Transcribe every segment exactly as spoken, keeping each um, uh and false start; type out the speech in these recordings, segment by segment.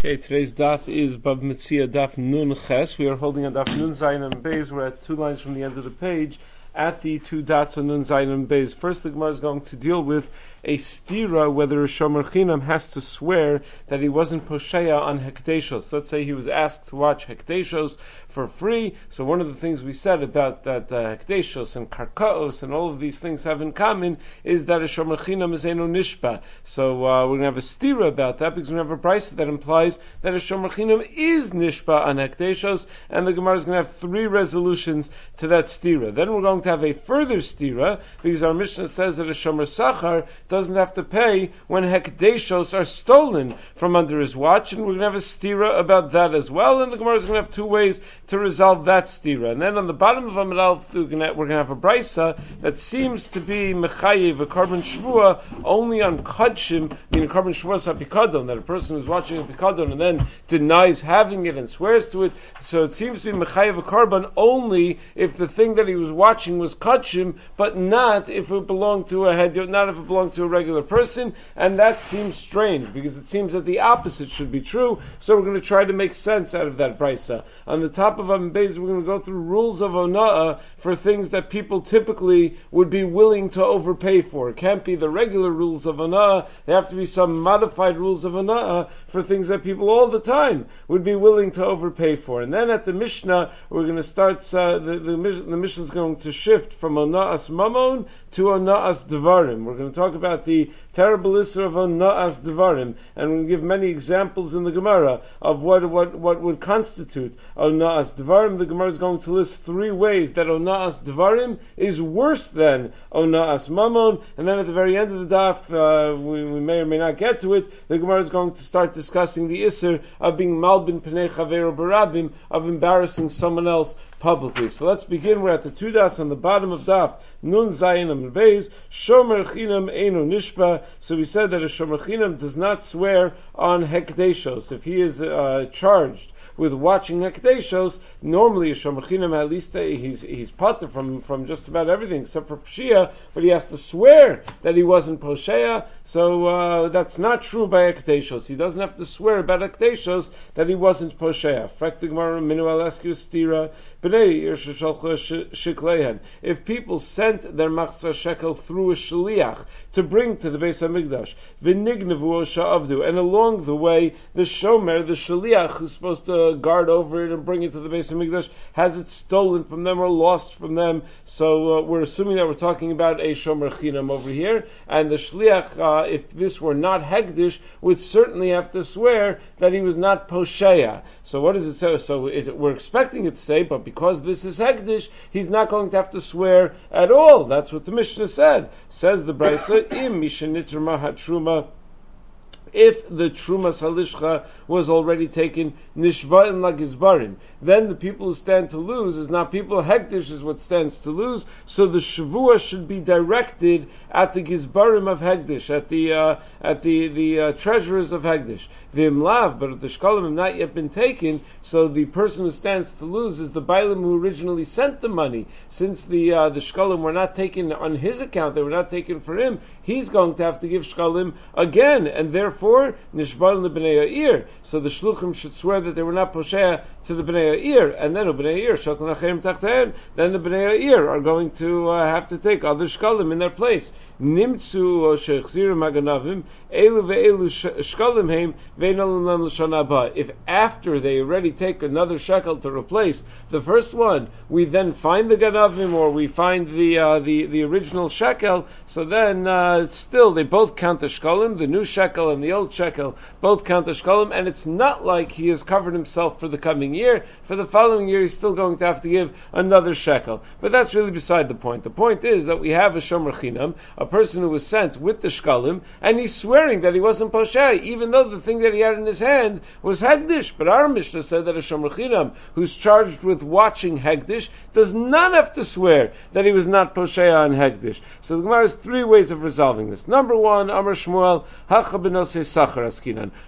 Okay, today's daf is Bab Metzia daf Nun Ches. We are holding a daf Nun Zayin and Beis. We're at two lines from the end of the page at the two dots on Nun Zayin and Beis. First, the Gemara is going to deal with a stira, whether a Shomer Chinam has to swear that he wasn't posheya on Hekdeshos. Let's say he was asked to watch Hekdeshos for free. So one of the things we said about that uh, Hekdeshos and Karkaos and all of these things have in common is that a Shomer Chinam is Eno Nishba. So uh, we're going to have a stira about that because we have a price that implies that a Shomer Chinam is Nishba on Hekdeshos, and the Gemara is going to have three resolutions to that stira. Then we're going to have a further stira because our Mishnah says that a Shomer Sachar doesn't have to pay when Hekdeshos are stolen from under his watch, and we're going to have a stira about that as well, and the Gemara is going to have two ways to resolve that stira. And then on the bottom of Amud Aleph, we're going to have a brisa that seems to be mechayev a carbon shvua only on kadshim, meaning carbon shvua sapikadon, that a person who's watching a pikadon and then denies having it and swears to it. So it seems to be mechayev a carbon only if the thing that he was watching was kadshim, but not if it belonged to a head, not if it belonged to a regular person. And that seems strange because it seems that the opposite should be true. So we're going to try to make sense out of that brisa. On the top of Amud Beis, we're going to go through rules of ona'ah for things that people typically would be willing to overpay for. It can't be the regular rules of ona'ah. There have to be some modified rules of ona'ah for things that people all the time would be willing to overpay for. And then at the Mishnah, we're going to start, uh, the, the, the Mishnah is going to shift from ona'as mamon to ona'as devarim. We're going to talk about the terrible issur of ona'as devarim, and we're going to give many examples in the Gemara of what what what would constitute ona'as devarim. The Gemara is going to list three ways that ona'as devarim is worse than ona'as mamon, and then at the very end of the daf, uh, we, we may or may not get to it, the Gemara is going to start discussing the issur of being malbin pnei chaveru barabim, of embarrassing someone else publicly. So let's begin. We're at the two dots on the bottom of daf Nun Zayin Amud Beis. Shomer Chinam Eino Nishba. So we said that a Shomer Chinam does not swear on Hekdeshos. If he is uh, charged with watching Hekdeshos, normally a Shomer Chinam, at least uh, he's he's pater from, from just about everything except for Pshia, but he has to swear that he wasn't Posheya, so uh, that's not true by Hekdeshos. He doesn't have to swear about Hekdeshos that he wasn't Posheya. Frak the Gemara, Minu I'll ask you stira, if people sent their machzah shekel through a shaliach to bring to the Beis HaMikdash, v'nignevu sha'avdu, and along the way, the shomer, the shaliach, who's supposed to guard over it and bring it to the Beis HaMikdash, has it stolen from them or lost from them. So uh, we're assuming that we're talking about a shomer chinam over here, and the shaliach, uh, if this were not hegdish, would certainly have to swear that he was not posheya. So what does it say? So is it, we're expecting it to say, but because this is hegdish, he's not going to have to swear at all. That's what the Mishnah said. Says the Brisa, im mishenitra mahatruma. If the Trumas Halishcha was already taken Nishba'in Lagizbarim, then the people who stand to lose is not people, Hekdesh is what stands to lose, so the Shavua should be directed at the Gizbarim of Hekdesh, at the uh, at the, the uh, treasurers of Hekdesh. V'imlav, but if the Shkalim have not yet been taken, so the person who stands to lose is the Bailim who originally sent the money. Since the uh, the Shkalim were not taken on his account, they were not taken for him, he's going to have to give Shkalim again, and therefore Nishbal the Bnei Yair. So the Shluchim should swear that they were not Posheya to the Bnei Yair, and then Bnei Yair Shakal Nachem Tachten. Then the Bnei Yair are going to uh, have to take other Shkalim in their place. Nimtzu o Shechzir Maganavim Elu ve'elu Shkalim Heim Ve'nalim Lam L'Shana Haba. If after they already take another shekel to replace the first one, we then find the Ganavim or we find the uh, the the original shekel, so then uh, still they both count the Shkalim, the new shekel and the old shekel, both count the shkalim, and it's not like he has covered himself for the coming year. For the following year, he's still going to have to give another shekel. But that's really beside the point. The point is that we have a shomer chinam, a person who was sent with the shkalim, and he's swearing that he wasn't poshei, even though the thing that he had in his hand was hegdish. But our Mishnah said that a shomer chinam, who's charged with watching hegdish, does not have to swear that he was not poshei on hegdish. So the Gemara has three ways of resolving this. Number one, Amar Shmuel, Hacha b'nosei sachar askinan.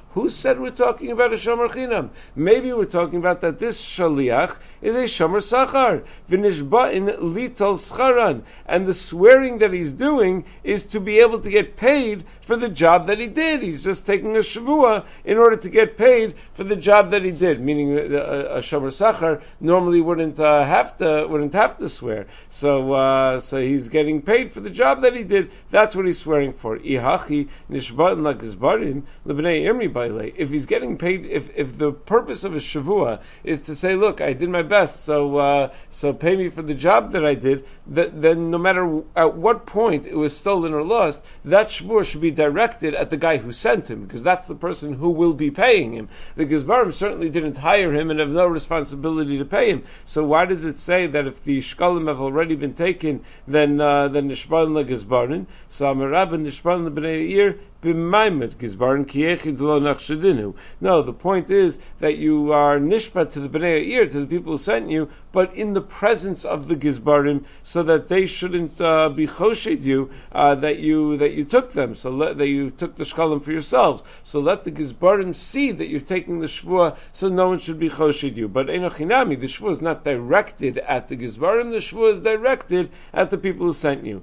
Who said we're talking about a shomer chinam? Maybe we're talking about that this shaliach is a shomer sachar, v'nishba'in litol scharan, and the swearing that he's doing is to be able to get paid for the job that he did. He's just taking a shavua in order to get paid for the job that he did. Meaning, a, a shomer sachar normally wouldn't uh, have to wouldn't have to swear. So, uh, so he's getting paid for the job that he did. That's what he's swearing for. Ihachi nishba'in lagizbarim lebnei imri baile. If he's getting paid, if if the purpose of a shavua is to say, look, I did my best, so uh, so pay me for the job that I did, that, then no matter at what point it was stolen or lost, that shavua should be directed at the guy who sent him, because that's the person who will be paying him. The Gizbarim certainly didn't hire him and have no responsibility to pay him. So why does it say that if the shkalim have already been taken, then uh, then nishbarin la Gizbarin? So Amarab nishbarin lebnei ir. No, the point is that you are nishpat to the Bnei Ya'ir, to the people who sent you, but in the presence of the Gizbarim, so that they shouldn't uh, be choshed you uh, that you that you took them, so let, that you took the shkalim for yourselves. So let the Gizbarim see that you're taking the shvua, so no one should be choshed you. But enochinami, the shvua is not directed at the Gizbarim; the shvua is directed at the people who sent you.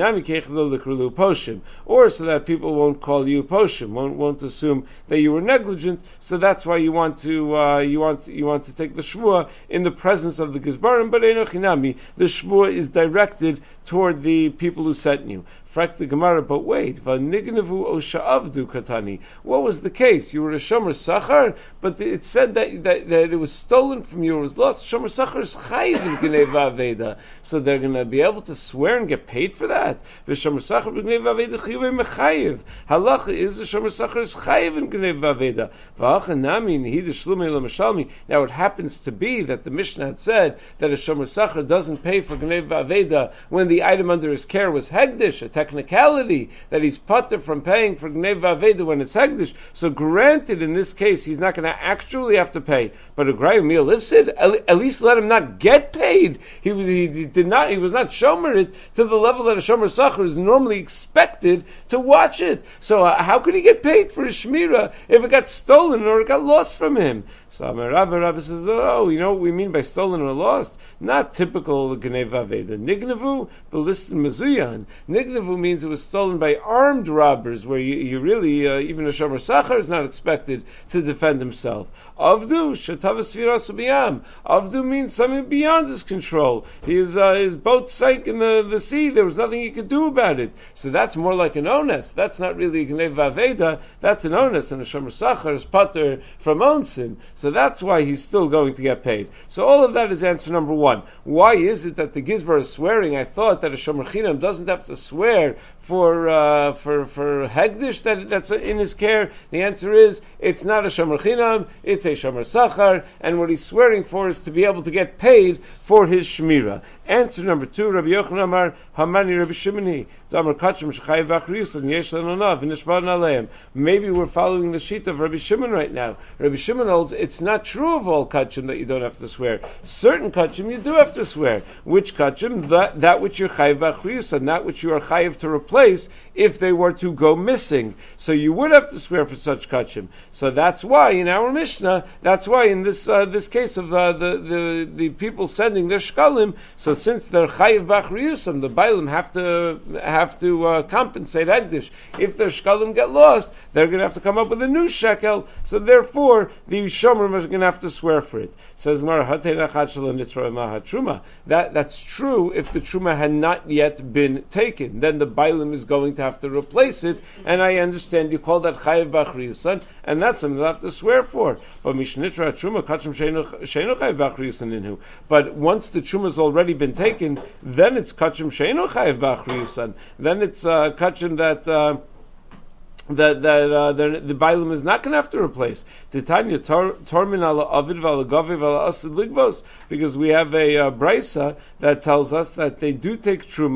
Or so that people won't call you poshim, won't, won't assume that you were negligent. So that's why you want to uh, you want you want to take the shvua in the presence of the Gizbarim. But enochinami, the shvua is directed toward the people who sent you. Frak the Gemara, but wait, v'nignevu o sha'avdu katani. What was the case? You were a shomer sachar, but it said that, that that it was stolen from you, or was lost. Shomer sachar is chayiv in gneva aveda, so they're going to be able to swear and get paid for that. The shomer sachar b'gneva aveda chiyuv mechayiv. Halacha is the shomer sachar is chayiv in gneva aveda. V'acha nami nihi the shlumei l'mashalmi. Now it happens to be that the Mishnah had said that a shomer sachar doesn't pay for gneva aveda when the item under his care was hegdish, a technicality that he's putter from paying for gneva aveda when it's hegdish. So granted, in this case, he's not going to actually have to pay, but a grayu meal lifsid, at least let him not get paid. He, he, he did not. He was not shomer it to the level that a shomer sachar is normally expected to watch it. So uh, how could he get paid for his shmira if it got stolen or it got lost from him? So Rabbi Rabbi says, oh, you know what we mean by stolen or lost? Not typical gneva aveda. Nignevu belistin mezuyan. Nignevu means it was stolen by armed robbers, where you, you really, uh, even a shomer sachar is not expected to defend himself. Avdu shetavas viras biyam. Avdu means something beyond his control. His uh, his boat sank in the, the sea. There was nothing he could do about it. So that's more like an onus. That's not really a gneva aveda. That's an onus, and a shomer sachar is pater from onsin. So that's why he's still going to get paid. So all of that is answer number one. Why is it that the Gizbar is swearing? I thought that a shomer chinam doesn't have to swear for uh, for for hegdish that that's in his care. The answer is it's not a shomer chinam, it's a shomer sachar, and what he's swearing for is to be able to get paid for his shmira. Answer number two, Rabbi Yochanan Amar Hamani Rabbi Shimoni Damar Kachim Shchayiv B'Achriusan Yesh Lanonav V'Nishban Aleim. Maybe we're following the sheet of Rabbi Shimon right now. Rabbi Shimon holds it's not true of all kachim that you don't have to swear. Certain kachim you do have to swear. Which kachim? That that which you're chayiv b'achriusan, that which you are chayiv to replace if they were to go missing. So you would have to swear for such kachim. So that's why in our Mishnah, that's why in this uh, this case of uh, the, the the people sending their shkalim, so since they're chayiv b'achriusan, the bailim have to have to uh, compensate hegdish. If their shkalim get lost, they're going to have to come up with a new shekel. So therefore, the shomer is going to have to swear for it. Says Mar that that's true if the truma had not yet been taken. Then the bailim is going to have to replace it. And I understand you call that chayiv b'achriusan, and that's something they'll have to swear for. But mishnitra truma kachim sheinu chayiv b'achriusan inhu. But once the truma has already been taken, then it's kachim sheinu chayiv b'achriusan. Then it's uh, kachim that. Uh, that that uh, the, the bailim is not going to have to replace. Titania tormin ala avid v'alagaviv ala asid ligbos, because we have a uh, brisa that tells us that they do take truma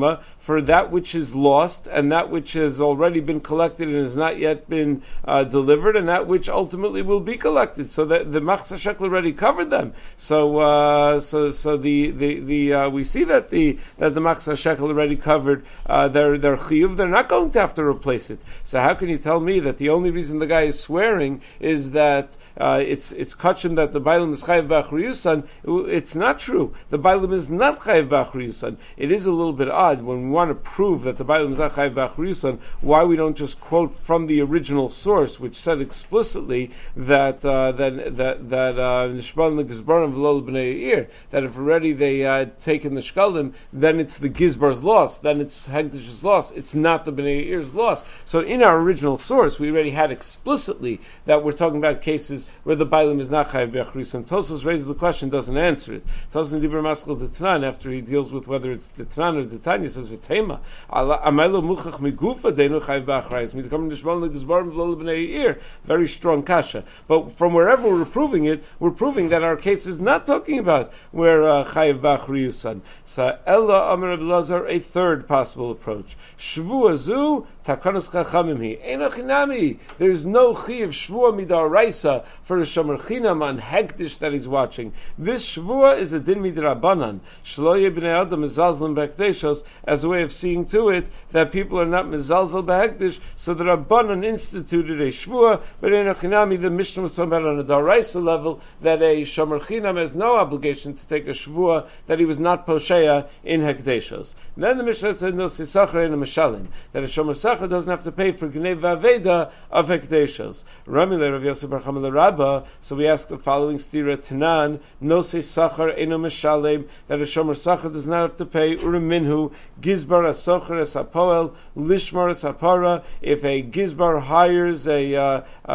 for that which is lost and that which has already been collected and has not yet been uh, delivered, and that which ultimately will be collected. So that the machzah shekel already covered them. So uh, so so the the, the uh, we see that the that the machzah shekel already covered uh, their their chiyuv. They're not going to have to replace it. So how can you tell me that the only reason the guy is swearing is that uh, it's it's kachim that the bailam is chayiv b'achriyusan? It's not true. The bailam is not chayiv b'achriyusan. It is a little bit odd when we want to prove that the bailam is not chayiv b'achriyusan, why we don't just quote from the original source, which said explicitly that uh, that that that nishbal negizbarim v'lo b'nei eir, that if already they had uh, taken the shkalim, then it's the gizbar's loss, then it's hegdish's loss. It's not the b'nei eir's loss. So in our original source, we already had explicitly that we're talking about cases where the bailam is not chayiv b'achriyusan. Tosos raises the question, doesn't answer it. Tosos dibur maskal detnan, after he deals with whether it's detnan or detanya, says v'tema amaylo muchach migufa deinu chayiv b'achriyus mitkamim nishbal negizbarim v'lo b'nei eir. Very strong kasha. But from wherever we're proving it, we're proving that our case is not talking about where chayiv b'achriyusan. So ella amar Rabbi Lazar, a third possible approach. Shvua zu takanos chachamim hi enochinami. There's no chiv shvua midaraisa for a shomer chinam on hektish that he's watching. This shvua is a din midrabanan. Shlo yebnei adam mezalzlim b'hekdeshos, as a way of seeing to it that people are not mezalzel b'hektish. So the Rabbanan instituted a shvua, but enochinami, the Mishnah was talking about on a daraisa level that a shomer chinam has no obligation to take a shvua that he was not posheya in hekdeshos. Then the Mishnah said no sisachar in a mishalim, that a shomer sachar doesn't have to pay for gnei v'aveda of hekdeshos. Rami le Rav Yosef bar Chama le Rabba. So we ask the following stira tanan no sisachar eno mishalim, that a shomer sachar does not have to pay uriminhu gizbar asocher es hapoel lishmar es hapara. If a gizbar hires a, uh, uh,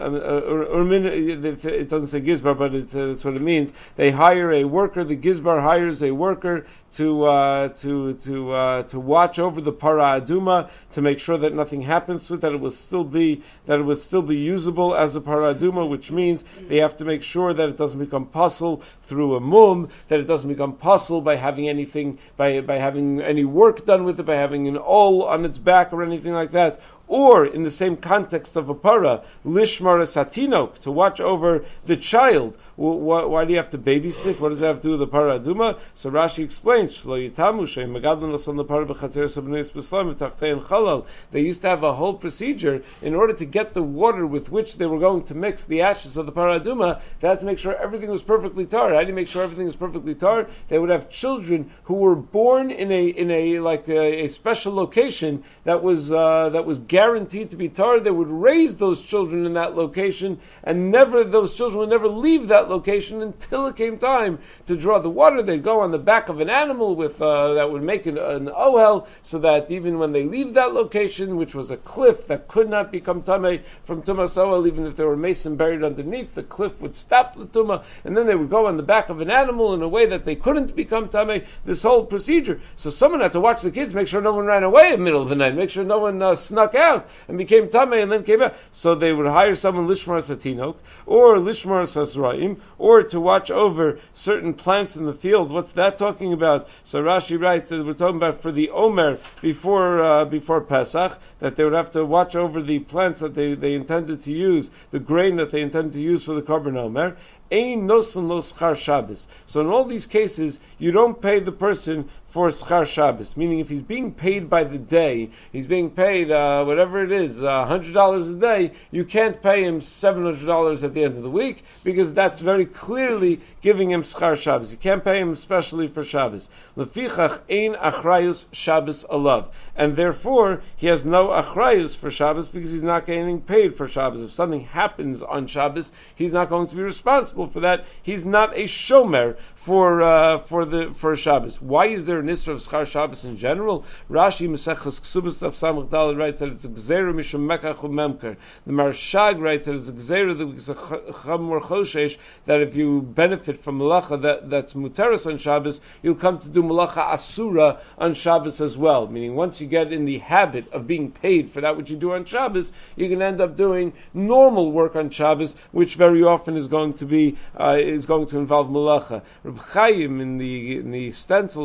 uh, uh, it doesn't say gizbar, but it's, uh, that's what it means. They hire a worker. The gizbar hires a worker to uh, to to uh, to watch over the para aduma, to make sure that nothing happens to it, that it will still be that it will still be usable as a para aduma, which means they have to make sure that it doesn't become puzzle through a mum, that it doesn't become puzzle by having anything by by having any work done with it, by having an ol on its back or anything like that. Or, in the same context of a para, lishmar satinok, to watch over the child. Why, why do you have to babysit? What does that have to do with the para aduma? So Rashi explains, they used to have a whole procedure in order to get the water with which they were going to mix the ashes of the para aduma. They had to make sure everything was perfectly tar. How do you make sure everything is perfectly tar? They would have children who were born in a in a like a, a special location that was uh, that was guaranteed guaranteed to be tar. They would raise those children in that location, and never those children would never leave that location until it came time to draw the water. They'd go on the back of an animal with uh, that would make an, an ohel, so that even when they leave that location, which was a cliff that could not become tamei from tumas ohel, even if there were mason buried underneath, the cliff would stop the tumah, and then they would go on the back of an animal in a way that they couldn't become tamei. This whole procedure. So someone had to watch the kids, make sure no one ran away in the middle of the night, make sure no one uh, snuck out and became tamei and then came out. So they would hire someone lishmar satinok or lishmar sasraim, or to watch over certain plants in the field. What's that talking about? So Rashi writes that we're talking about for the Omer before uh, before Pesach, that they would have to watch over the plants that they, they intended to use, the grain that they intended to use for the Korban Omer. Ein nosen lo schar Shabbos. So in all these cases, you don't pay the person for schar Shabbos, meaning if he's being paid by the day, he's being paid uh, whatever it is, uh, one hundred dollars a day, you can't pay him seven hundred dollars at the end of the week, because that's very clearly giving him schar Shabbos. You can't pay him especially for Shabbos. Lefichach ein achrayus Shabbos alav. And therefore, he has no achrayus for Shabbos because he's not getting paid for Shabbos. If something happens on Shabbos, he's not going to be responsible for that. He's not a shomer for uh, for the for Shabbos. Why is there an isra of schar Shabbos in general? Rashi Maseches Ksubas of Samach Daled writes that it's a gzeira mishum mekach umemker. The Marshag writes that it's a gzeira that it's a chamor choshesh, that if you benefit from malacha that that's muteris on Shabbos, you'll come to do malacha asura on Shabbos as well. Meaning, once you get in the habit of being paid for that which you do on Shabbos, you can end up doing normal work on Shabbos, which very often is going to be uh, is going to involve malacha. Reb Chaim in the in the stencils in the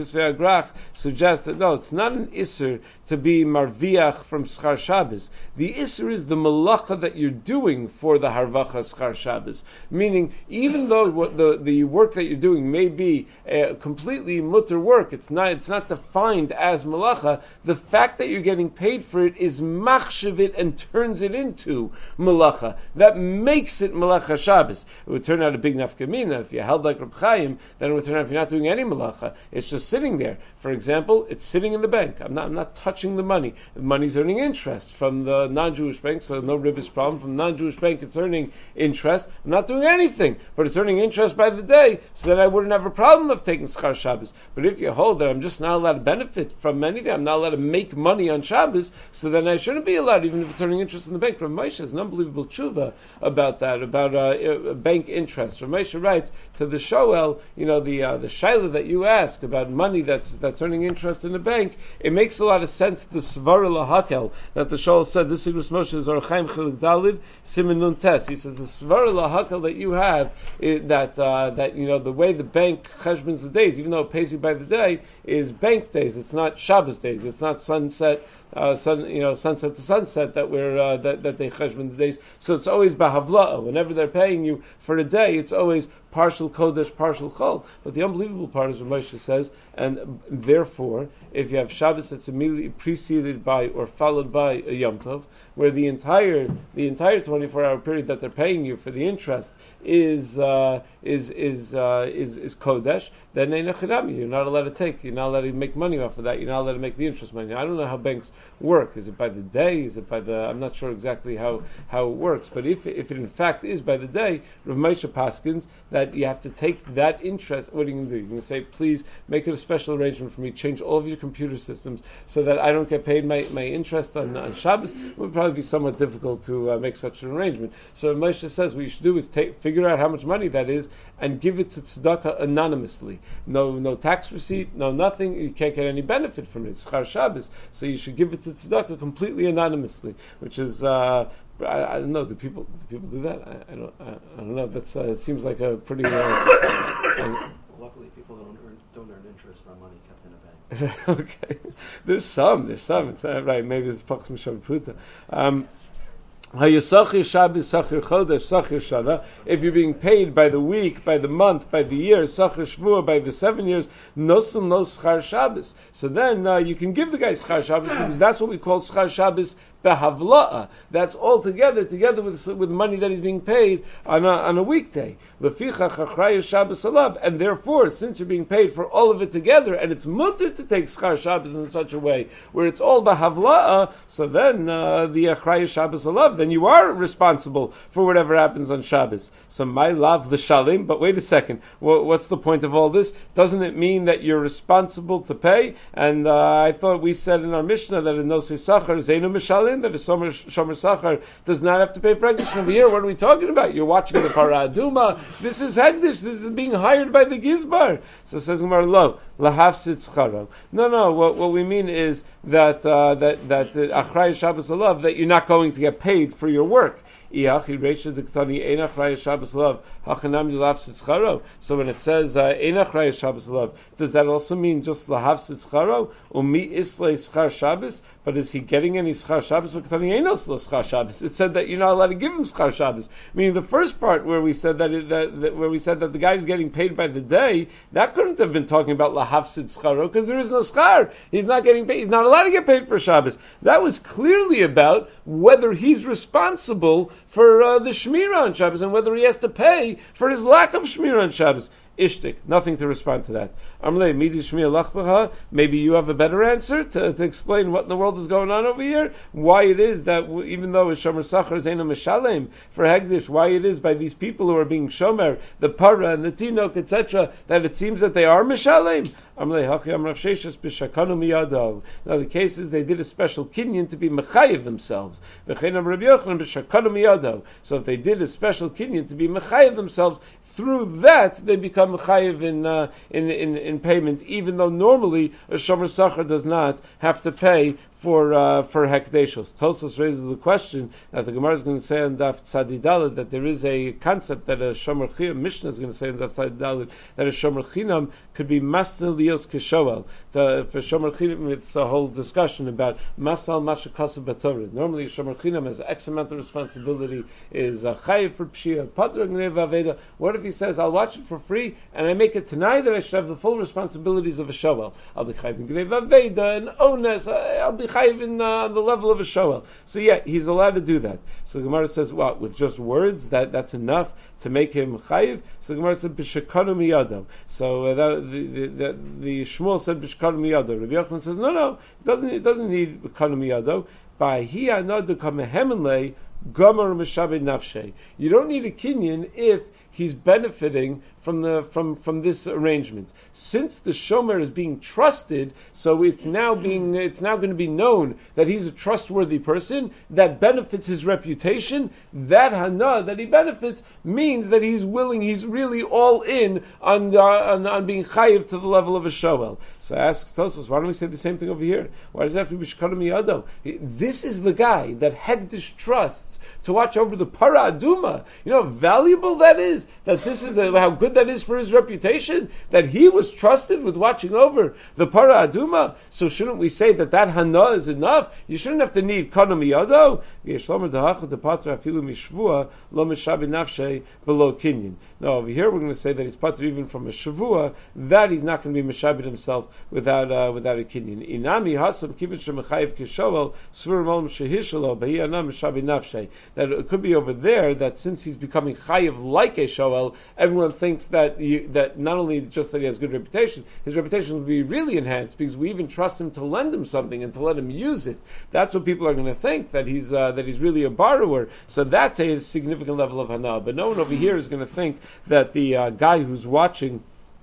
Kisvei Agrach suggests that no, it's not an Isser to be Marviach from Schar Shabbos. The Isser is the Malacha that you're doing for the Harvacha Schar Shabbos. Meaning, even though what the, the work that you're doing may be uh, completely mutter work, it's not it's not defined as Malacha, the fact that you're getting paid for it is machshav it and turns it into Malacha. That makes it Malacha Shabbos. It would turn out a big nafkamina. If you held like Reb Chaim, then it would turn out if you're not doing any Malacha. It's just sitting there. For example, it's sitting in the bank. I'm not I'm not touching the money. The money's earning interest from the non-Jewish bank, so no ribbis problem. From the non-Jewish bank, it's earning interest. I'm not doing anything, but it's earning interest by the day, so that I wouldn't have a problem of taking Schar Shabbos. But if you hold that I'm just not allowed to benefit from anything, I'm not allowed to make money on Shabbos, so then I shouldn't be allowed, even if it's earning interest in the bank. Rav Moshe has an unbelievable tshuva about that, about uh, bank interest. Rav Moshe writes to the Shoel, you know, the uh, the shaila that you ask about money that's that's earning interest in the bank, it makes a lot of sense, the svara lahakel, that the Shoel said, this Igros Moshe is Orach Chaim Chilik Dalid, Siman Nun Tes. He says, the svara lahakel that you have, it, that, uh, that, you know, the way the bank cheshbons the days, even though it pays you by the day, is bank days. It's not Shabbos days. It's not sunset, uh, sun, you know, sunset to sunset that we're, uh, that, that they cheshbon the days. So it's always bahavla'a. Whenever they're paying you for a day, it's always partial kodesh, partial chol. But the unbelievable part is what Moshe says, and therefore, if you have Shabbos that's immediately preceded by or followed by a Yom Tov, where the entire the entire twenty-four hour period that they're paying you for the interest is uh, is is uh, is is kodesh, then you're not allowed to take. You're not allowed to make money off of that. You're not allowed to make the interest money. I don't know how banks work. Is it by the day? Is it by the? I'm not sure exactly how, how it works. But if if it in fact is by the day, Rav Moshe paskins that you have to take that interest. What are you going to do? You're going to say, please make it a special arrangement for me. Change all of your computer systems so that I don't get paid my, my interest on, on Shabbos. It would probably be somewhat difficult to uh, make such an arrangement. So Moshe says what you should do is take, figure out how much money that is and give it to tzedakah anonymously. No no tax receipt, no nothing. You can't get any benefit from it. It's Schar Shabbos. So you should give it to tzedakah completely anonymously, which is uh, I, I don't know. Do people do people do that? I, I don't I, I don't know. That's uh, it seems like a pretty. Uh, um, Luckily, people don't earn don't earn interest on money kept in a bank. Okay, there's some. There's some. It's uh, right. Maybe it's pachs mishav pruta. Um, If you're being paid by the week, by the month, by the year, sachir shvua, by the seven years, nosim no schar Shabbos. So then uh, you can give the guy schar Shabbos because that's what we call schar Shabbos behavla'a. That's all together, together with with money that he's being paid on a, on a weekday. Lefichach achraya Shabbos alav, and therefore, since you're being paid for all of it together, and it's mutter to take schar Shabbos in such a way where it's all behavla'a, so then uh, the achraya Shabbos alav, then you are responsible for whatever happens on Shabbos. So my lav l'shalim, but wait a second, well, what's the point of all this? Doesn't it mean that you're responsible to pay? And uh, I thought we said in our Mishnah that in Nosei Sachar Zeinu Mishalim, that a Shomer Sachar does not have to pay for Hegdish. Over here, what are we talking about? You're watching the Parah Aduma. This is Hegdish. This is being hired by the Gizbar. So says Gemara, lo, lahafsid scharo. No, no. What, what we mean is that uh, that that Achraya Shabbos Alav, that you're not going to get paid for your work. So when it says Einach Raya Shabbos Alav, does that also mean just Lahavsid Scharo? Umi Islay Schar Shabbos? But is he getting any Schar Shabbos? It said that you're not allowed to give him Schar Shabbos. Meaning the first part where we said that, it, that, that where we said that the guy who's getting paid by the day, that couldn't have been talking about Lahavsid Scharo because there is no Schar. He's not getting paid. He's not allowed to get paid for Shabbos. That was clearly about whether he's responsible for uh, the Shmira on Shabbos and whether he has to pay for his lack of Shmira on Shabbos. Ishtik, nothing to respond to that. Amrei, midi shmiya lachbacha. Maybe you have a better answer to, to explain what in the world is going on over here. Why it is that w- even though a shomer sachar is eno mishalem for hegdish, why it is by these people who are being shomer, the para and the tinok, et cetera, that it seems that they are mishalem. Amrei hachi amrav sheishas b'shakanu miyadav. Now the case is they did a special kinyan to be mechayev themselves. V'chein am Rabbi Yochanan b'shakanu miyadav. So if they did a special kinyan to be mechayev themselves, through that they become mechayev in, uh, in in in payment, even though normally a shomer sachar does not have to pay for uh, for hekdeshos. Tosos raises the question that the Gemara is going to say on Daf Tzadi Daled that there is a concept that a shomer chinam, Mishnah is going to say on Daf Tzadi Daled that a shomer chinam could be masnil lios keshoel. For shomer chinam, it's a whole discussion about masal mashakasav b'torah. Normally, a shomer chinam has X amount of responsibility, is a chayiv for pshia, patra gneva aveda. What if he says, I'll watch it for free, and I make it tonight that I should have the full responsibilities of a shoel? I'll be chayiv in gneva aveda and ones. I'll be chayiv in uh, the level of a shoel. So yeah, he's allowed to do that. So the Gemara says, what, with just words, that that's enough to make him chayiv? So the Gemara said, b'shekanu miyado. So uh, that, the, the, the, the Shmuel said, b'shekanu miyado. Rabbi Yochanan says, no, no, it doesn't, it doesn't need b'shekanu miyado. By hi anadu kamehemenle gomer meshabed nafshe. You don't need a kinyan if he's benefiting from the from from this arrangement. Since the shomer is being trusted, so it's now being it's now going to be known that he's a trustworthy person that benefits his reputation. That hana that he benefits means that he's willing, he's really all in on uh, on, on being chayiv to the level of a shoel. So asks Tosos, why don't we say the same thing over here? Why does it have to be shkarim miyado? This is the guy that Hegdish trusts to watch over the para aduma. You know how valuable that is. That this is a, how good that is for his reputation. That he was trusted with watching over the para aduma. So shouldn't we say that that hana is enough? You shouldn't have to need kana miyado. No, over here we're going to say that he's pater even from a shavua, that he's not going to be meshabed himself without uh, without a kinyan. Inami hasam kivin shemechayiv kishovel svur molam shehishalo behi ana meshabed nafshe. That it could be over there that since he's becoming chayiv like a shoel, everyone thinks that you, that not only just that he has good reputation, his reputation will be really enhanced because we even trust him to lend him something and to let him use it. That's what people are going to think, that he's uh, that he's really a borrower. So that's a significant level of hana. But no one over here is going to think that the uh, guy who's watching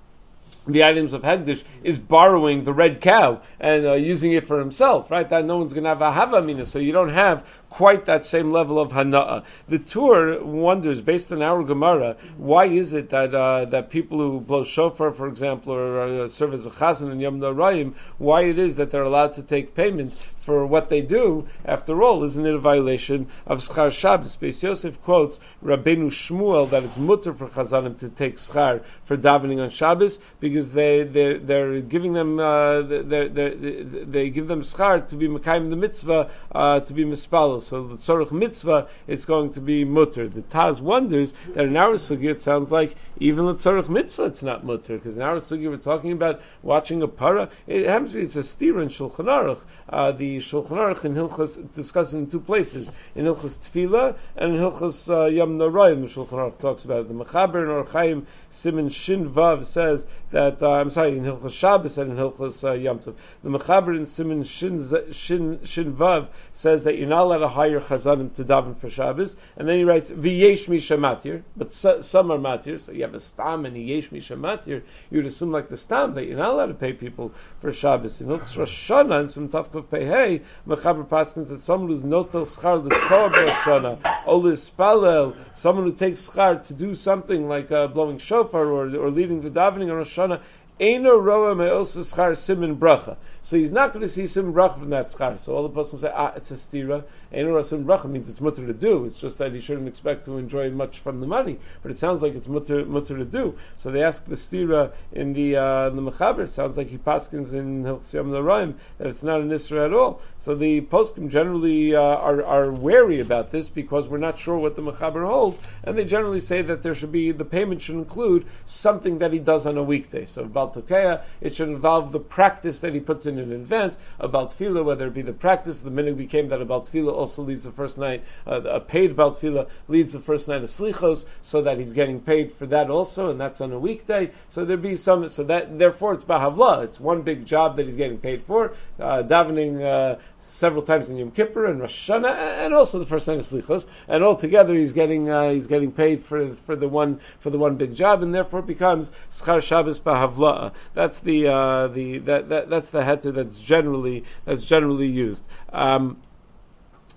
the items of Hegdish is borrowing the red cow and uh, using it for himself, right? That no one's going to have a havamina, so you don't have quite that same level of hana'a. The Tur wonders, based on our Gemara, why is it that uh, that people who blow shofar, for example, or uh, serve as a chazan in Yom Narayim, why it is that they're allowed to take payment for what they do? After all, isn't it a violation of schar Shabbos? Beis Yosef quotes Rabbeinu Shmuel that it's mutter for chazanim to take schar for davening on Shabbos because they they're, they're giving them uh, they're, they're, they give them schar to be mekayim the mitzvah uh, to be mispalel. So the tzorich mitzvah is going to be mutter. The Taz wonders that in our sugya it sounds like even the tzorich mitzvah it's not mutter, because in our sugya we're talking about watching a para. It happens to be it's a stira in Shulchan Aruch. Uh, the Shulchan Aruch in Hilchos discusses in two places, in Hilchos Tefillah and in Hilchos uh, Yom Narayim. The Shulchan Aruch talks about it. The Mechaber in Or Chaim Siman Shin Vav says that uh, I'm sorry in Hilchos Shabbos and in Hilchos uh, Yom Tov. The Mechaber in Siman Shin Shin Shin Vav says that you're not allowed to hire chazanim to daven for Shabbos, and then he writes v'yesh misha matir, but so, some are matir. So you have a stam and a yesh misha matir. You would assume like the stam that you're not allowed to pay people for Shabbos. In Hilchos Rosh Hashanah and some Tavkov Pehei, Mechaber Paskins that someone who's notel schar l'tkoa Rosh Hashanah, or l'spalel, someone who takes schar to do something like uh, blowing shofar or or leading the davening on Rosh Hashanah. Eino roa me'osa schar simin bracha. So he's not going to see simin bracha from that schar. So all the person will say, ah, it's a stira. Eino roa simin bracha means it's mutter to do. It's just that he shouldn't expect to enjoy much from the money. But it sounds like it's mutter, mutter to do. So they ask the stira in the uh, the mechaber. Sounds like he paskins in Hilchos Yom Narayim that it's not an isra at all. So the poskim generally uh, are are wary about this because we're not sure what the mechaber holds, and they generally say that there should be the payment should include something that he does on a weekday. So about Tokea, it should involve the practice that he puts in in advance. About Tefillah, whether it be the practice, the minute became that about Tefillah also leads the first night, uh, a paid about Tefillah leads the first night of Slichos, so that he's getting paid for that also, and that's on a weekday. So there be some, so that therefore it's Bahavla. It's one big job that he's getting paid for, uh, davening uh, several times in Yom Kippur and Rosh Hashanah, and also the first night of Slichos, and altogether he's getting uh, he's getting paid for for the one for the one big job, and therefore it becomes Schar Shabbos Bahavla. That's the uh, the that, that that's the heter that's generally that's generally used. Um,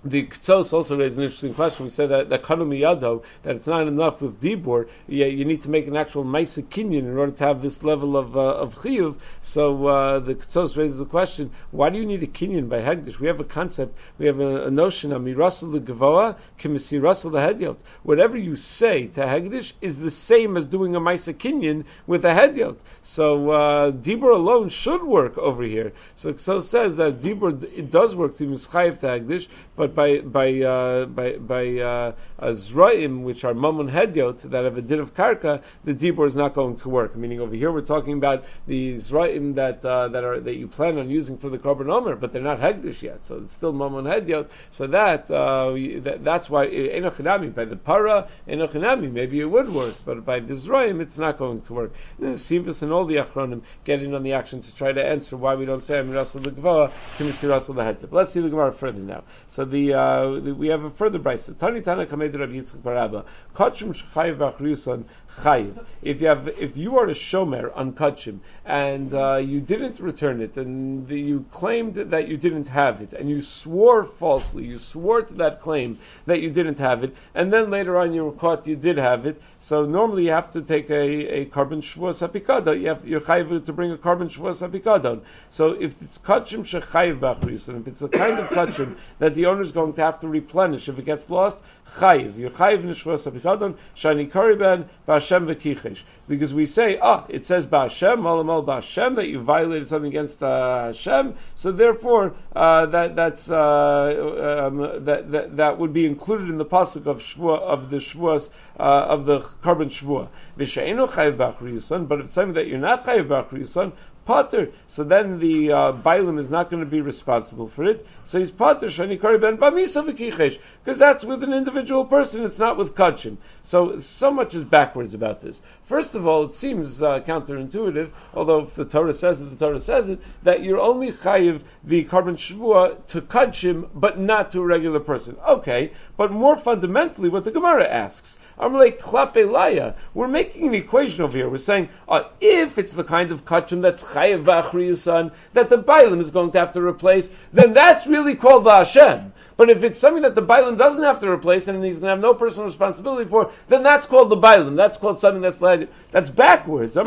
The Ktos also raised an interesting question. We said that that Kanu Miyado, that it's not enough with Dibur. You, you need to make an actual Maisa Kinyan in order to have this level of uh, of Chiyuv. So uh, the Ktos raises the question: why do you need a Kinyan by Hegdish? We have a concept, we have a, a notion of Mirasal Gavoa Kimisirasal Hedyot. Whatever you say to Hegdish is the same as doing a Maisa Kinyan with a Hedyot. So uh, Dibur alone should work over here. So Ktos says that Dibur it does work to Mischayev to Hegdish, but by by uh, by by uh, Zraim, which are Mamun Hedyot that have a din of Karka, the Dibur is not going to work. Meaning over here we're talking about the Zraim that uh, that are that you plan on using for the Korban Omer, but they're not Hegdish yet, so it's still Mamun Hedyot. So that, uh, that that's why Enochinami by the Para Enochinami maybe it would work, but by the Zraim it's not going to work. The Sivus and all the Achronim get in on the action to try to answer why we don't say Amirasal L'Gvoa Kimisirasal L'Hedyot. Let's see the Gemara further now. So the Uh, we have a further brayso. Tani Tana Kamed Rabbi Yitzchak Barabba. Kachim Shechayev B'Achriusan Chayev. If you have, if you are a shomer on kachim and uh, you didn't return it, and the, you claimed that you didn't have it, and you swore falsely, you swore to that claim that you didn't have it, and then later on you were caught you did have it. So normally you have to take a, a carbon shvuas hapikadon. You have to, you're chayev to bring a carbon shvuas hapikadon. So if it's kachim shechayev B'Achriusan, if it's the kind of kachim that the owner is going to have to replenish if it gets lost, chayiv. You're chayiv nishvos apikadon shani kariban ba'Hashem v'kichesh. Because we say, ah, it says ba'Hashem, malamal ba'Hashem, that you violated something against uh, Hashem. So therefore, uh, that that's uh, um, that, that that would be included in the pasuk of shvua of the shvuas uh, of the carbon shvua. V'she'enu chayiv b'Achriusan, but if it's something that you're not chayiv b'Achriusan, Potter, so then the uh, Bailim is not going to be responsible for it. So he's Potter, Shani Kari Ben Bamisa V'Kichesh, because that's with an individual person, it's not with Kachim. So, so much is backwards about this. First of all, it seems uh, counterintuitive, although if the Torah says it, the Torah says it, that you're only chayiv the carbon shvua to Kachim, but not to a regular person. Okay, but more fundamentally, what the Gemara asks, Amalei Klape Laya, we're making an equation over here. We're saying, uh, if it's the kind of Kachim that's chayev b'Achriyusan, that the Bailim is going to have to replace, then that's really called the Hashem. But if it's something that the Bailim doesn't have to replace and he's going to have no personal responsibility for, then that's called the Bailim. That's called something that's like, that's backwards. To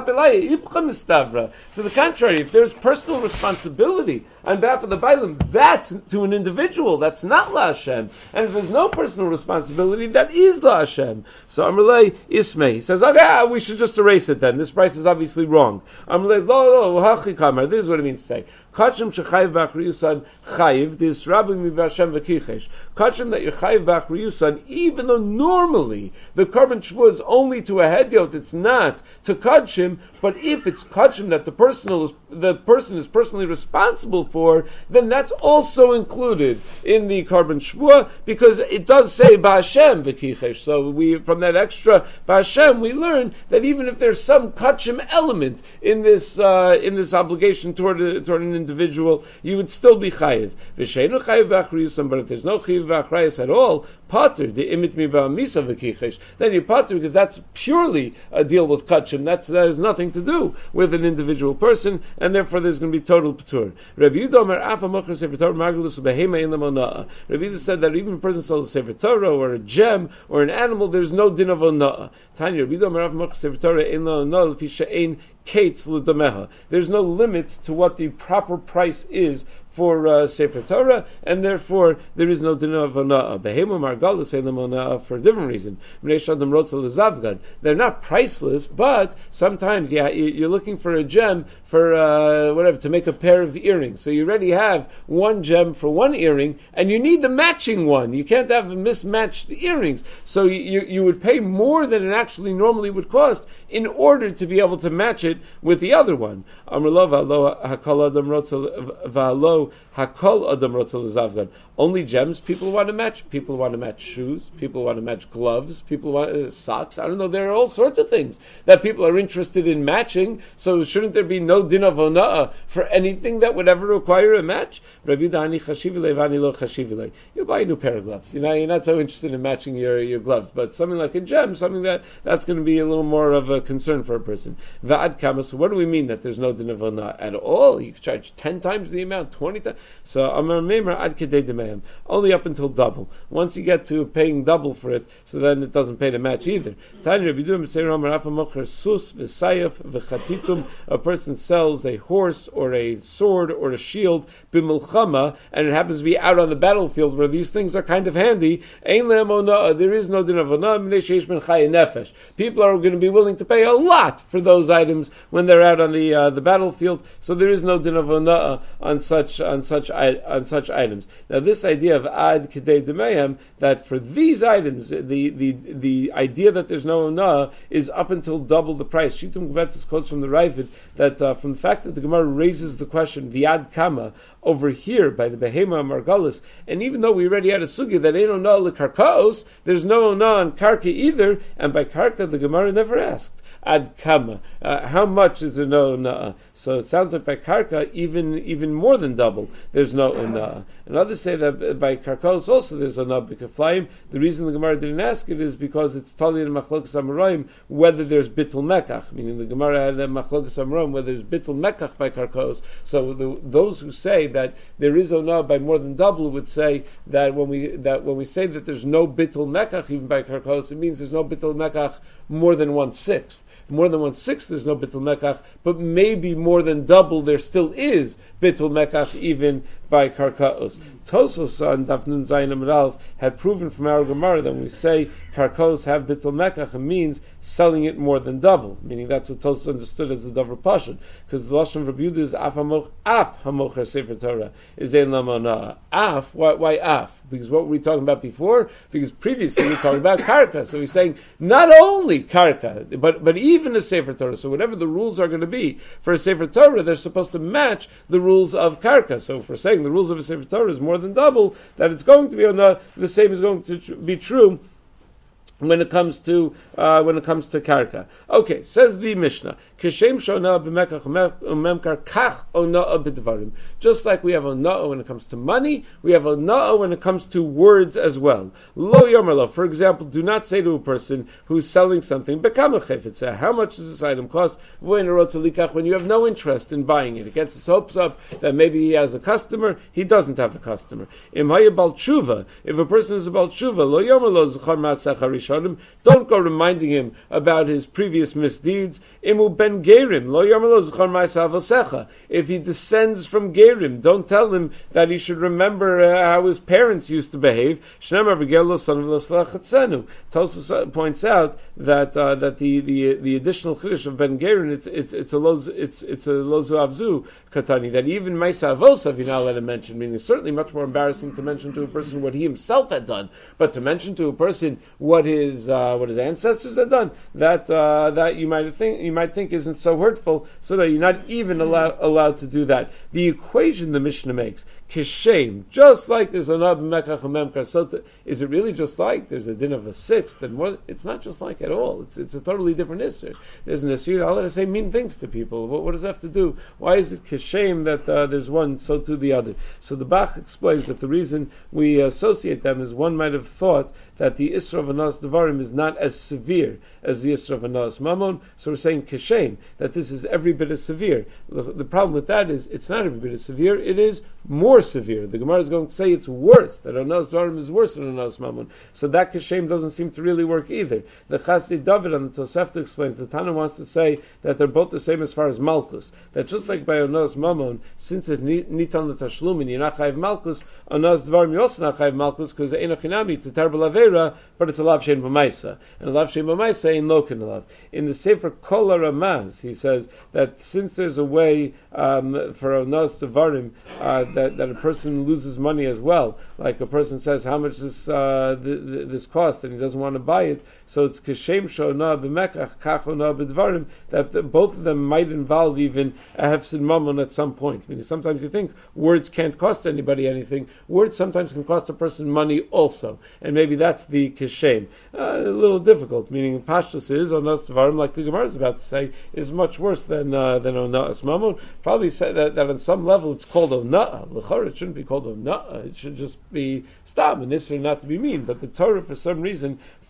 the contrary, if there's personal responsibility on behalf of the Bailim, that's to an individual. That's not La Hashem. And if there's no personal responsibility, that is La Hashem. So Amalei Ismay, he says, okay, we should just erase it then. This price is obviously wrong. Amalei, lo, lo, hachikamar. This is what it means to say. Kachim shechayiv b'Achriyusan chayiv, this rabbi mivashem v'kichesh. Kachim that you're chayiv b'Achriyusan, even though normally the carbon shvua is only to a hedyot, it's not to kachim. But if it's kachim that the personal is, the person is personally responsible for, then that's also included in the carbon shvua because it does say b'Hashem v'kichesh. So we, from that extra b'Hashem, we learn that even if there's some kachim element in this uh, in this obligation toward a, toward an individual, you would still be chayiv. V'sheinu chayiv b'Achriyusan, but if there's no chayiv b'Achriyus at all, pater the imit mi ba'misa v'kichesh, then you pater because that's purely a deal with kachim. That's that has nothing to do with an individual person, and therefore there's going to be total patur. Rabbi Yehuda Omer afa mocher sefer Torah margulus behema in lamonaa. Rabbi Yehuda said that even if a person sells a sefer Torah or a gem or an animal, there's no din of onaa. Tanya Rabbi Yehuda Omer afa mocher sefer Torah in lamonaa lefi she'ein kates l'dameha. There's no limit to what the proper price is for uh, Sefer Torah, and therefore there is no din of ona'ah. Behema margalus elam ona'ah for a different reason. They're not priceless, but sometimes, yeah, you're looking for a gem for uh, whatever to make a pair of earrings. So you already have one gem for one earring, and you need the matching one. You can't have mismatched earrings. So you you would pay more than it actually normally would cost in order to be able to match it with the other one. Hakol adam rotzal zavgad. Only gems people want to match. People want to match shoes. People want to match gloves. People want uh, socks. I don't know. There are all sorts of things that people are interested in matching. So shouldn't there be no din of ona'ah for anything that would ever require a match? Rabbi Dani chashivile vani lo chashivile. You buy a new pair of gloves. You know, you're not so interested in matching your, your gloves, but something like a gem, something that that's going to be a little more of a concern for a person. Va'ad kama. So what do we mean that there's no din of ona'ah at all? You could charge ten times the amount, twenty twenty times. So Amar Meimer ad kedei demeim, only up until double. Once you get to paying double for it, so then it doesn't pay to match either. Tanya Rabbi Yehuda B'Seir Amar Afa Mocher sus v'sayef v'chatitum. A person sells a horse or a sword or a shield b'milchama, and it happens to be out on the battlefield where these things are kind of handy. Ein lehem onah, there is no din of onah minei sheish ben chaye nefesh. People are going to be willing to pay a lot for those items when they're out on the uh, the battlefield. So there is no din of onah on such on such on such items. Now this idea of ad kedei demeim, that for these items the the the idea that there's no onah is up until double the price. Shitum Gvetzes quotes from the Ravid that uh, from the fact that the Gemara raises the question viad kama over here by the Behema Margalis, and even though we already had a sugya that ain't onah lekarkaos, there's no onah on karka either, and by karka the Gemara never asked ad kama, uh, how much is there no onah? So it sounds like by karka even even more than double there's no onah. And others say that by karkaos also there's onah b'kaflayim. The reason the Gemara didn't ask it is because it's tali in machlokas amoraim whether there's bittul mekach, meaning the Gemara had a machlokas amoraim whether there's bittul mekach by karkaos. So the, those who say that there is onah by more than double would say that when we that when we say that there's no bittul mekach even by karkaos, it means there's no bittul mekach more than one sixth. More than one sixth there's no bittul mekach, but maybe more than double there still is bittul mekach even by karkaos. Tosos on Daf Nun Zayin Amud Aleph had proven from our Gemara that when we say karkaos have bittul mekach, it means selling it more than double. Meaning that's what Tosos understood as the davar pashut, because the lashon of Rabbi Yehuda is af hamoch af hamocher sefer Torah is ein lamana af. Why, why af? Because what were we talking about before? Because previously we were talking about karka. So he's saying not only karka, but but even a sefer Torah. So whatever the rules are going to be for a sefer Torah, they're supposed to match the rules of karka. So if we're saying the rules of a sefer Torah is more than double, that it's going to be onah, the same is going to tr- be true when it comes to uh, when it comes to karka. Okay, says the Mishnah, Kishem shona b'mekach umemkar kach onah b'dvarim. Just like we have onah when it comes to money, we have onah when it comes to words as well. Lo yomerlo, for example, do not say to a person who's selling something, bekama chefetz, how much does this item cost? When you have no interest in buying it, it gets his hopes up that maybe he has a customer, he doesn't have a customer. Im haya bal tshuva, if a person is a bal tshuva, lo yomerlo zchar ma'asech don't go reminding him about his previous misdeeds. Imu ben gerim lo yarmalo zchar ma'asav osecha. If he descends from gerim, don't tell him that he should remember uh, how his parents used to behave. Shnemar v'gerlo son of l'slachatzenu. Tosos points out that uh, that the, the the additional chiddush of ben gerim it's it's it's a loz it's it's a lozu avzu katani, that even ma'asav osav you're not allowed to mention. Meaning it's certainly much more embarrassing to mention to a person what he himself had done, but to mention to a person what his His, uh, what his ancestors had done, that uh, that you might think you might think isn't so hurtful, so that you're not even allowed allowed to do that. The equation the Mishnah makes, kishem, just like there's a nab mekach memkar sota, is it really just like there's a din of a sixth and more? It's not just like at all. It's it's a totally different issue. There's an issue. I'll let us say mean things to people. What, what does that have to do? Why is it kishem that uh, there's one, so to the other? So the Bach explains that the reason we associate them is one might have thought that the Isra of Anas Devarim is not as severe as the Isra of Anas Mammon, so we're saying Keshem, that this is every bit as severe. The, the problem with that is, it's not every bit as severe, it is more severe. The Gemara is going to say it's worse, that Anas Devarim is worse than Anas Mammon. So that Keshem doesn't seem to really work either. The Chassid David on the Tosefta explains, the Tana wants to say that they're both the same as far as Malkus, that just like by Anas Mammon, since it's Nitan L'Tashlum and you're not Chayiv Malkus, Anas Devarim you're also not Chayiv Malkus, because the Enochinami, it's a terrible Avera, but it's a lav shein b'maisa, and a lav shein b'maisa ain't lokin lav. In the Sefer Kol HaRamaz, he says that since there's a way um, for onas devarim uh, that that a person loses money as well, like a person says how much this uh, th- th- this cost and he doesn't want to buy it, so it's kashem shona b'mekach kach ona b'dvarim, that the, both of them might involve even a hefsid mammon at some point. Meaning sometimes you think words can't cost anybody anything. Words sometimes can cost a person money also, and maybe that's the kishem. Uh, a little difficult, meaning pashtus is onas devarim, like the Gemara is about to say, is much worse than uh, than onas mammon. Probably say that, that on some level it's called onah. L'chor it shouldn't be called onah. It should just be stam and nisr, not to be mean. But the Torah, for some reason,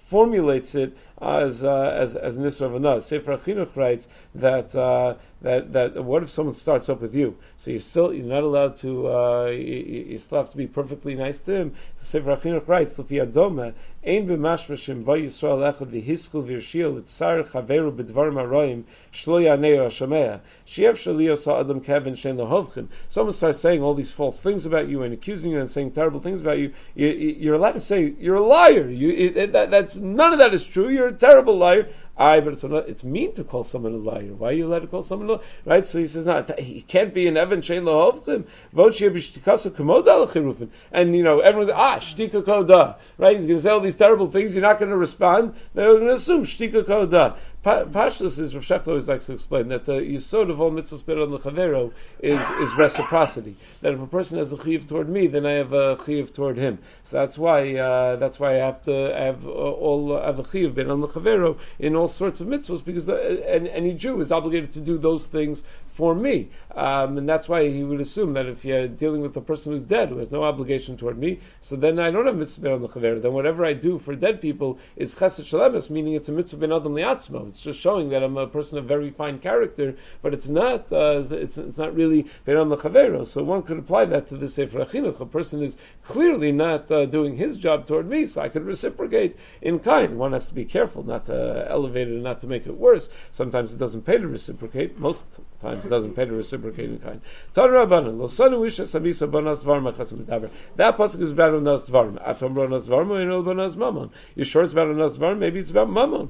formulates it as uh, as as Nisra Vanaz. Sefer HaChinuch writes that uh, that that what if someone starts up with you? So you still you're not allowed to uh, you, you still have to be perfectly nice to him. Sefer HaChinuch writes L'fi Adoma ein b'mashmashim ba Yisrael echad v'hiskul v'yirshil etzar chaveru b'dvarim haroim shlo yaneu hashamea she'ev shalios ha'adam kevin shein lahovchin. Someone starts saying all these false things about you and accusing you and saying terrible things about you. you you're allowed to say you're a liar. You it, it, that, that's none of that is true. You're a terrible liar. I, but it's not, it's mean to call someone a liar. Why are you allowed to call someone a liar? Right? So he says, no, he can't be an Evan Shein Lahovchim. And, you know, everyone's, ah, Shtika Koda. Right? He's going to say all these terrible things. You're not going to respond. They're going to assume Shtika Koda. Pashtus is, Rav Shechter always likes to explain that the yisod of all mitzvahs bet on the chavero is, is reciprocity. That if a person has a chiyuv toward me, then I have a chiyuv toward him. So that's why uh, that's why I have to I have uh, all I have a chiyuv bet on the chavero in all sorts of mitzvahs, because the, and, any Jew is obligated to do those things for me, um, and that's why he would assume that if you're dealing with a person who's dead, who has no obligation toward me, so then I don't have mitzvah ben on the chaver. Then whatever I do for dead people is chesed shalemus, meaning it's a mitzvah ben adam liatzmo. It's just showing that I'm a person of very fine character, but it's not uh, it's it's not really ben on the chaver. So one could apply that to the Sefer HaChinuch. A person is clearly not uh, doing his job toward me, so I could reciprocate in kind. One has to be careful not to elevate it and not to make it worse. Sometimes it doesn't pay to reciprocate. Most times doesn't pay to reciprocate in kind. That pasuk is about Onas Dvarim. Atom Onas Dvarim, or Enol Onas Mammon. You're sure it's about Onas Dvarim? Maybe it's about Mammon.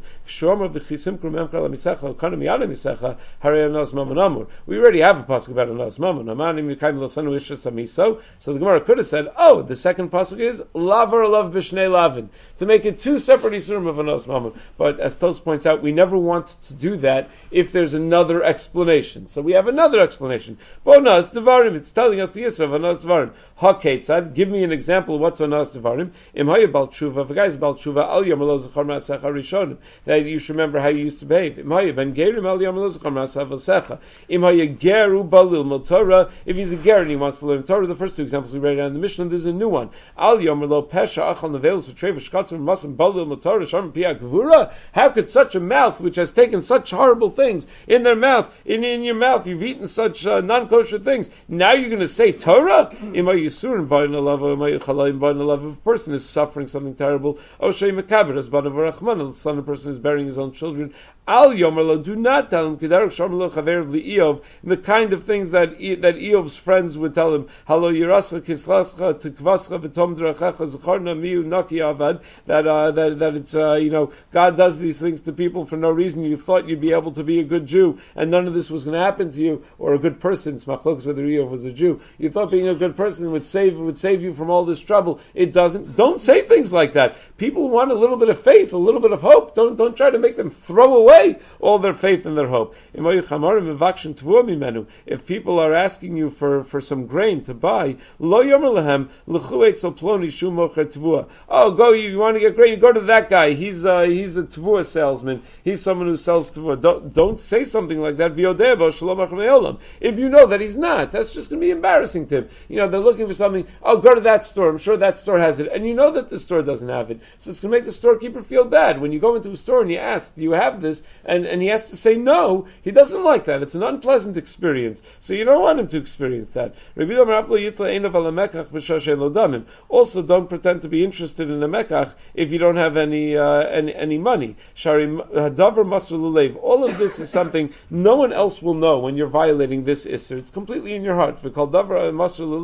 We already have a pasuk about Onas Mammon. So the Gemara could have said, oh, the second pasuk is Lavar Lav B'Shnei Lavin, to make it two separate isurim of Onas Mammon. But as Tos points out, we never want to do that if there's another explanation. So we have another explanation. Bonas Devarim, it's telling us the Yisra of Onas Devarim. Ha-Ketzad, give me an example of what's Onas Devarim. Im Haya Bal Tshuva, if a guy's Bal Tshuva, Al Yom Lo Zechar Ma'asecha Rishonim, that you should remember how you used to behave. Im Haya Ben Gerim, Al Yom Lo Zechar Ma'asecha. Im Haya Geru Balil Mil Torah, if he's a Ger and he wants to learn Torah, the first two examples we read out in the Mishnah, there's a new one. Al Yom Lo Pesha Achal Nevelus Utreva Shkatzim Masam Balil Mil Torah Sharm Pia Gvura. How could such a mouth, which has taken such horrible things in their mouth, in, in your mouth, you've eaten such uh, non-kosher things, now you're going to say Torah? If a person is suffering something terrible, the son of a person is burying his own children, Al Yomerlo, do not tell him the kind of things that that Eov's friends would tell him. That uh, that that it's uh, you know, God does these things to people for no reason. You thought you'd be able to be a good Jew, and none of this was going to happen to you, or a good person. It's machlokes whether Eov was a Jew. You thought being a good person would save would save you from all this trouble. It doesn't. Don't say things like that. People want a little bit of faith, a little bit of hope. Don't don't try to make them throw away all their faith and their hope. If people are asking you for, for some grain to buy, oh, go, you want to get grain, you go to that guy. He's uh, he's a tvua salesman. He's someone who sells tvua. Don't, don't say something like that. If you know that he's not, that's just going to be embarrassing to him. You know, they're looking for something. Oh, go to that store. I'm sure that store has it. And you know that the store doesn't have it. So it's going to make the storekeeper feel bad. When you go into a store and you ask, do you have this? And, and he has to say no. He doesn't like that. It's an unpleasant experience. So you don't want him to experience that. Also, don't pretend to be interested in a mekach if you don't have any uh, any, any money. All of this is something no one else will know when you're violating this isser. It's completely in your heart. Whenever it's a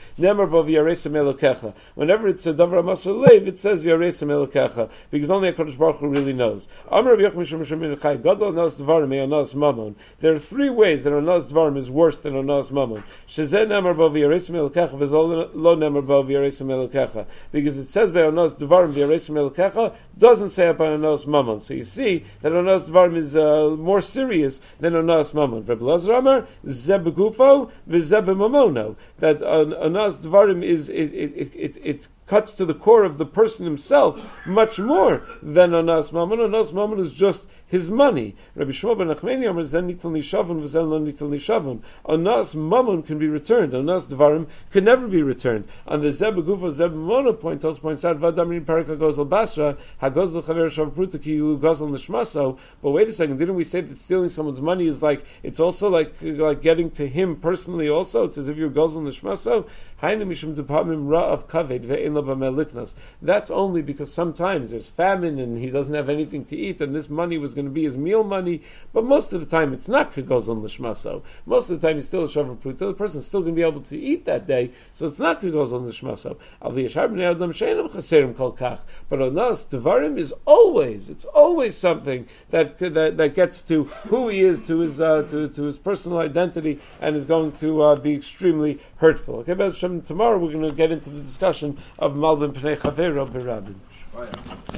davar masr lev, it says because only HaKadosh Baruch Hu really knows. There are three ways that Onas Dvarim is worse than Onas Mammon. Because it says by Onas Dvarim doesn't say by Onas Mammon. So you see that Onas Dvarim is uh, more serious than Onas Mammon. That uh, Onas Dvarim is it, it, it, it, it cuts to the core of the person himself much more than Anas Mammon. Anas Mammon is just his money. Rabbi Shmuel ben Nachmani Amar Zen nitel nishavon v'zen lo nitel nishavon. Anas Mammon can be returned. Anas Dvarim can never be returned. On the Zeb Gufo Zeb Mona point also points out Vadamrin Paraka Gozel Basra Hagozel Chaver Shav Pruta Ki Gozel Nishmaso. But wait a second, didn't we say that stealing someone's money is like it's also like like getting to him personally also? It's as if you're Gozel Nishmaso. That's only because sometimes there's famine and he doesn't have anything to eat, and this money was going to be his meal money. But most of the time, it's not kegozon l'shmaso. Most of the time, he's still a shavar pruta. The person's still going to be able to eat that day, so it's not kegozon l'shmaso. But on us, devarim is always, it's always something that that, that gets to who he is, to his uh, to to his personal identity, and is going to uh, be extremely hurtful. Okay, but tomorrow we're going to get into the discussion of Malbim Pnei Chavero B'Rabin.